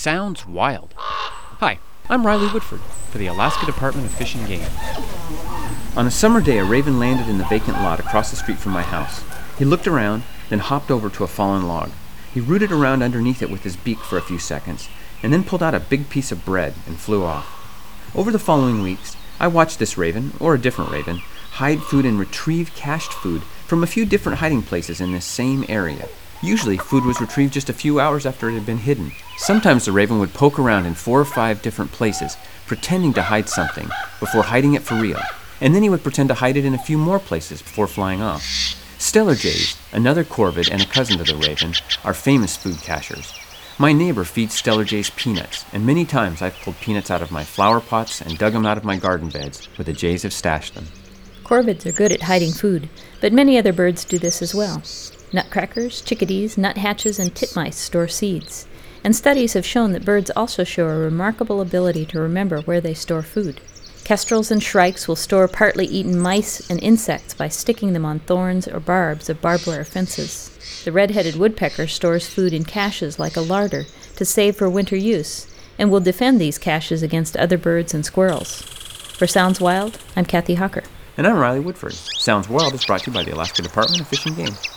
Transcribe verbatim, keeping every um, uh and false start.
Sounds Wild. Hi, I'm Riley Woodford for the Alaska Department of Fish and Game. On a summer day, a raven landed in the vacant lot across the street from my house. He looked around, then hopped over to a fallen log. He rooted around underneath it with his beak for a few seconds, and then pulled out a big piece of bread and flew off. Over the following weeks, I watched this raven, or a different raven, hide food and retrieve cached food from a few different hiding places in this same area. Usually, food was retrieved just a few hours after it had been hidden. Sometimes the raven would poke around in four or five different places, pretending to hide something, before hiding it for real. And then he would pretend to hide it in a few more places before flying off. Stellar jays, another corvid and a cousin to the raven, are famous food cachers. My neighbor feeds stellar jays peanuts, and many times I've pulled peanuts out of my flower pots and dug them out of my garden beds where the jays have stashed them. Corvids are good at hiding food, but many other birds do this as well. Nutcrackers, chickadees, nuthatches, and titmice store seeds, and studies have shown that birds also show a remarkable ability to remember where they store food. Kestrels and shrikes will store partly eaten mice and insects by sticking them on thorns or barbs of barbed wire fences. The red-headed woodpecker stores food in caches like a larder to save for winter use, and will defend these caches against other birds and squirrels. For Sounds Wild, I'm Kathy Hucker. And I'm Riley Woodford. Sounds Wild is brought to you by the Alaska Department of Fish and Game.